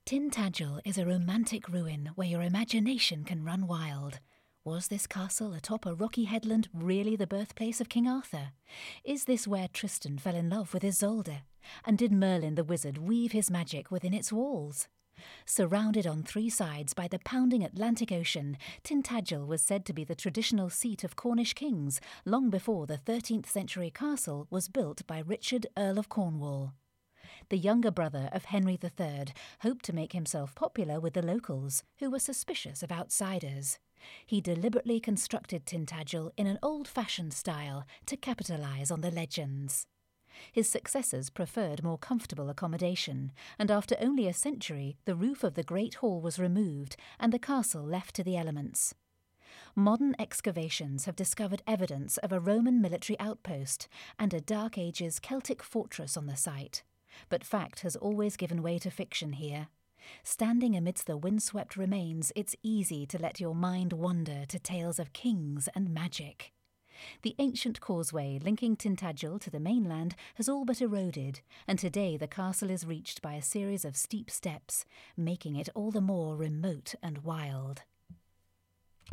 Tintagel is a romantic ruin where your imagination can run wild. Was this castle atop a rocky headland really the birthplace of King Arthur? Is this where Tristan fell in love with Isolde? And did Merlin the wizard weave his magic within its walls? Surrounded on three sides by the pounding Atlantic Ocean, Tintagel was said to be the traditional seat of Cornish kings long before the 13th century castle was built by Richard, Earl of Cornwall. The younger brother of Henry III hoped to make himself popular with the locals, who were suspicious of outsiders. He deliberately constructed Tintagel in an old-fashioned style to capitalise on the legends. His successors preferred more comfortable accommodation, and after only a century, the roof of the Great Hall was removed and the castle left to the elements. Modern excavations have discovered evidence of a Roman military outpost and a Dark Ages Celtic fortress on the site. But fact has always given way to fiction here. Standing amidst the windswept remains, it's easy to let your mind wander to tales of kings and magic. The ancient causeway linking Tintagel to the mainland has all but eroded, and today the castle is reached by a series of steep steps, making it all the more remote and wild.